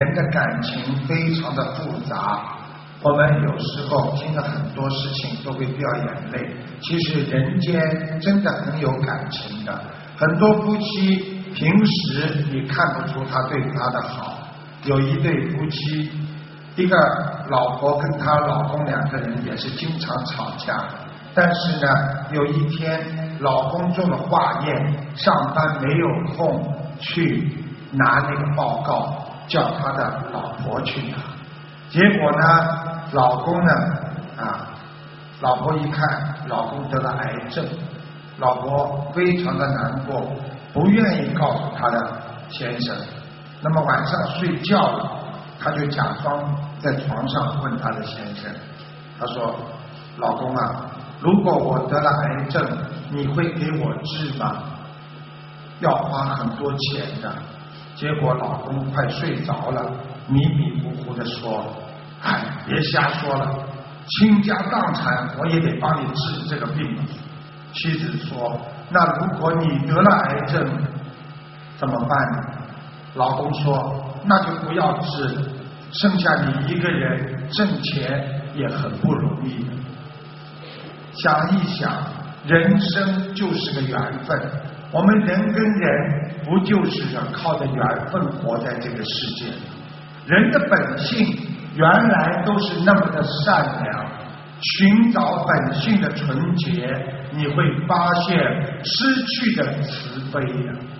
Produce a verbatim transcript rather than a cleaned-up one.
人的感情非常的复杂，我们有时候听了很多事情都会掉眼泪。其实人间真的很有感情的，很多夫妻平时你看不出他对他的好。有一对夫妻，一个老婆跟她老公两个人也是经常吵架，但是呢，有一天老公做了化验，上班没有空去拿那个报告，叫他的老婆去拿。结果呢，老公呢啊，老婆一看老公得了癌症，老婆非常的难过，不愿意告诉他的先生。那么晚上睡觉了，他就假装在床上问他的先生，他说：老公啊，如果我得了癌症，你会给我治吗？要花很多钱的。结果老公快睡着了，迷迷糊糊的说：哎，别瞎说了，倾家荡产我也得帮你治这个病。妻子说：那如果你得了癌症怎么办呢？老公说：那就不要治，剩下你一个人挣钱也很不容易的。想一想，人生就是个缘分，我们人跟人不就是靠着缘分活在这个世界？人的本性原来都是那么的善良，寻找本性的纯洁，你会发现失去的慈悲呀。